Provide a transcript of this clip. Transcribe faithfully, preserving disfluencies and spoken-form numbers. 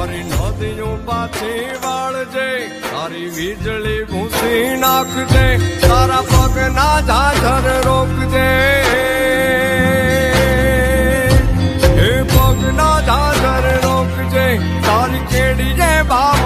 તારી નદીઓ પાછી વાળજે, તારી વીજળી ભૂસી નાખજે, તારા પગના ઝાઝર રોકજે, હે પગના ઝાઝર રોકજે, તારી કેડીએ ભાવ